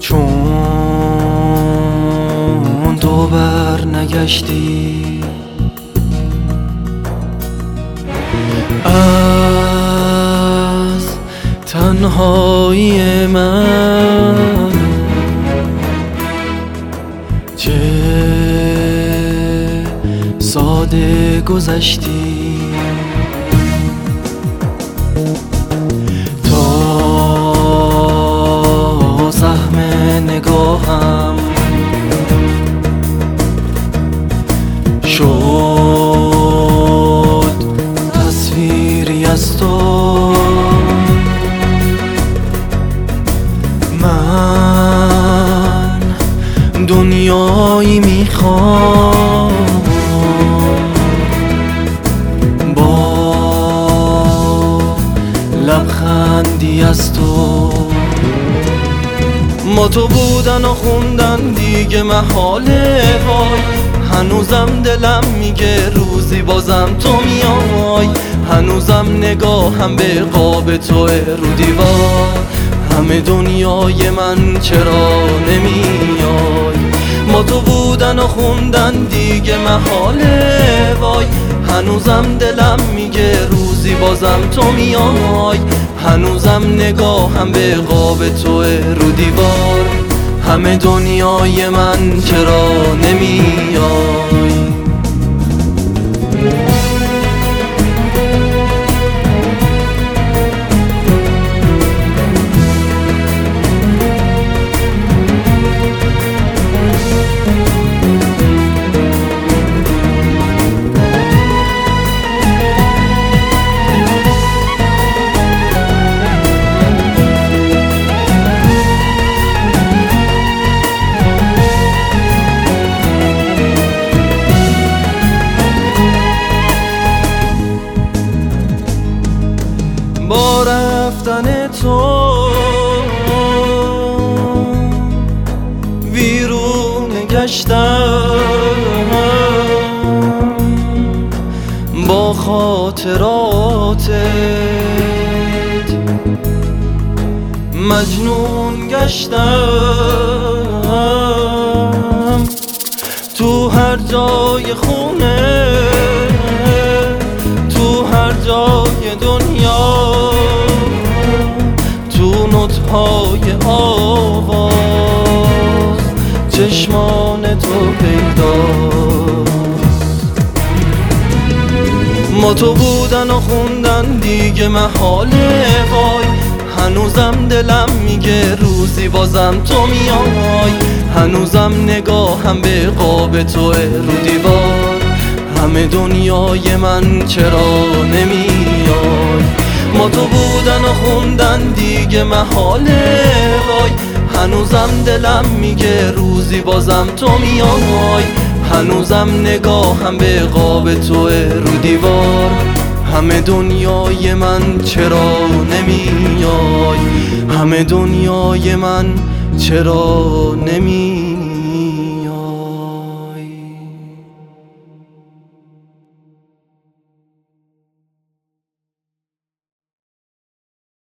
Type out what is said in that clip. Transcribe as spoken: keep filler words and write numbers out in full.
چون تو بر نگشتی از تنهایی من، چه ساده گذشتی تا سهم نگاهم شد تصویری از تو. من دنیایی میخوام با لبخندی از تو. ما تو بودن و خوندن دیگه محاله، وای هنوزم دلم میگه روزی بازم تو میای. هنوزم نگاهم به قاب تو رو دیوار، همه دنیای من چرا نمیای. ما تو بودن و خوندن دیگه محاله، وای هنوزم دلم میگه روزی بازم تو میای. هنوزم نگاهم به قاب تو رو دیوار، همه دنیای من چرا نمیای. با رفتن تو ویرون گشتم، با خاطراتت مجنون گشتم. تو هر جای خونه، تو هر جای دنیا، تو نطهای آواز چشمان تو پیداست. ما تو بودن و خوندن دیگه محاله، وای هنوزم دلم میگه روزی بازم تو میای. هنوزم نگاهم به قاب تو رو دیوار، همه دنیای من چرا نمیای. ما تو بودن و خوندن دیگه محاله، وای هنوزم دلم میگه روزی بازم تو میای. هنوزم نگاهم به قاب تو رو دیوار، همه دنیای من چرا نمیای. همه دنیای من چرا نمیای.